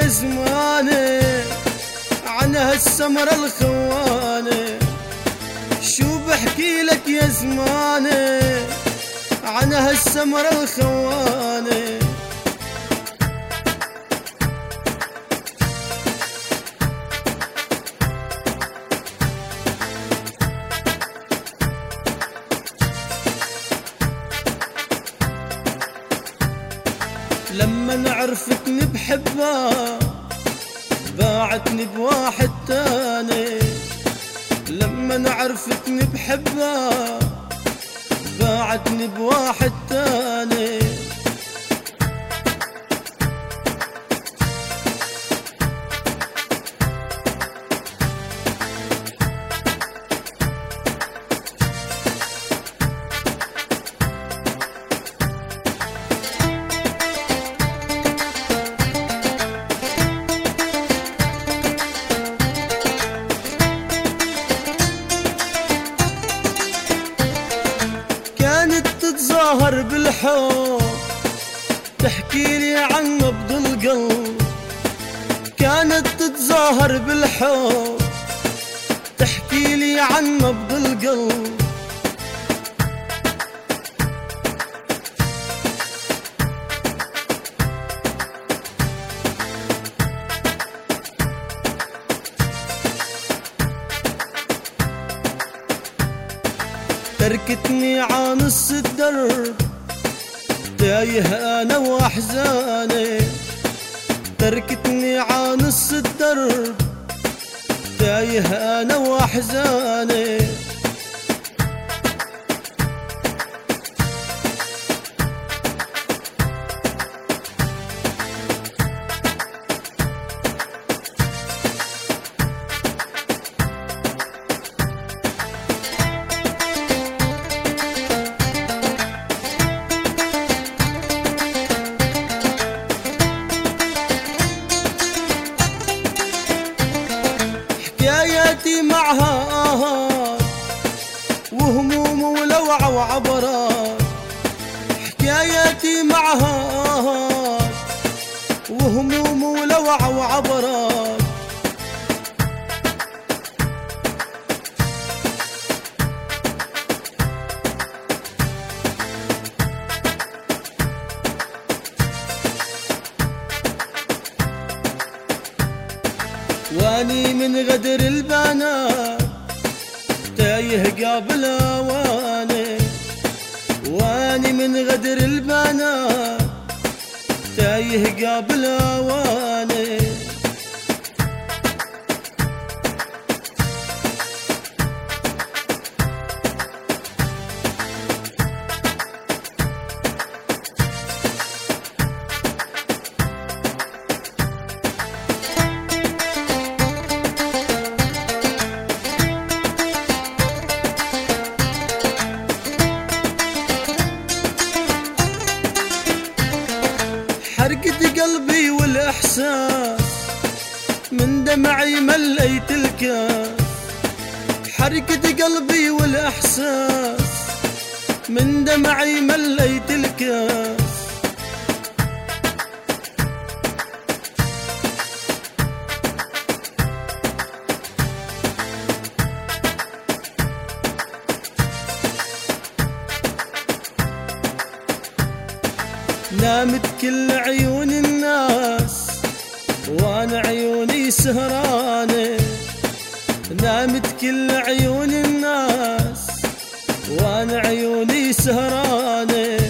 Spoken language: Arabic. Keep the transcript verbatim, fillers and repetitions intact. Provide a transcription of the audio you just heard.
يا زماني عن هالسمرة الخواني، شو بحكي لك يا زماني عن هالسمرة الخواني. لما عرفتني بحبها باعتني بواحد تاني، لما عرفتني بحبها باعتني بواحد تاني. تتظاهر بالحب تحكي لي عن نبض القلب، كانت تتظاهر بالحب تحكي لي عن نبض القلب. تركتني عانص الدرب تايه انا واحزاني، تركتني عانص الدرب تايه انا واحزاني. حكاياتي معها آهات وهموم ولوع وعبرات، حكاياتي معها آهات وهموم ولوع وعبرات. واني من غدر البنات تايه قابل اواني، واني من غدر البنات تايه قابل اواني. حرقت قلبي والإحساس من دمعي مليت الكاس، حرقت قلبي والإحساس من دمعي مليت الكاس. نامت كل عيون الناس وانا عيوني سهرانة، نامت كل عيون الناس وانا عيوني سهرانة.